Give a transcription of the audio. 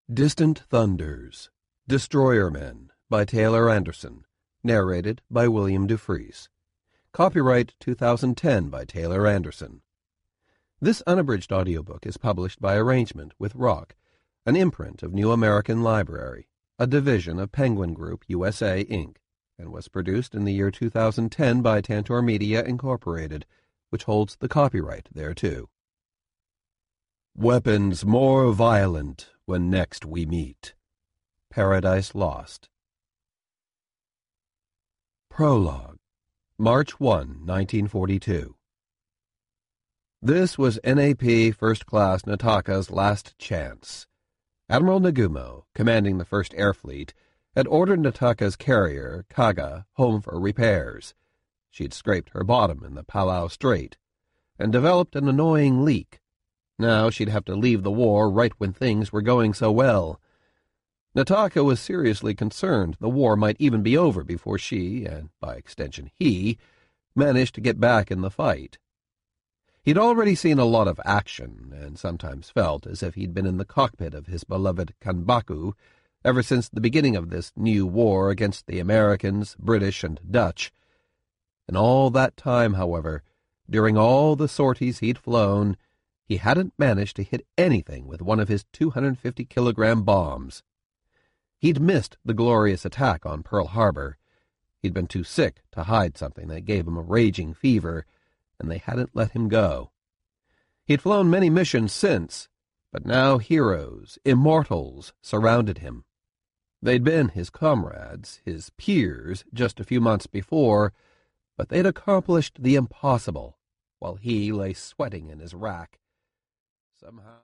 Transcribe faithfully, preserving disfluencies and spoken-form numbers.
Distant Thunders, Destroyermen by Taylor Anderson, narrated by William Dufresne. Copyright two thousand ten by Taylor Anderson. This unabridged audiobook is published by arrangement with Rock, an imprint of New American Library, a division of Penguin Group U S A, Incorporated, and was produced in the year two thousand ten by Tantor Media, Incorporated, which holds the copyright thereto. Weapons more violent when next we meet. Paradise Lost. Prologue. March first, nineteen forty-two. This was N A P First Class Nataka's last chance. Admiral Nagumo, commanding the First Air Fleet, had ordered Nataka's carrier, Kaga, home for repairs. She'd scraped her bottom in the Palau Strait and developed an annoying leak. Now she'd have to leave the war right when things were going so well. Nataka was seriously concerned the war might even be over before she, and by extension he, managed to get back in the fight. He'd already seen a lot of action, and sometimes felt as if he'd been in the cockpit of his beloved Kanbaku ever since the beginning of this new war against the Americans, British, and Dutch. In all that time, however, during all the sorties he'd flown, he hadn't managed to hit anything with one of his two hundred fifty kilogram bombs. He'd missed the glorious attack on Pearl Harbor. He'd been too sick to hide something that gave him a raging fever, and they hadn't let him go. He'd flown many missions since, but now heroes, immortals, surrounded him. They'd been his comrades, his peers, just a few months before, but they'd accomplished the impossible, while he lay sweating in his rack. Somehow...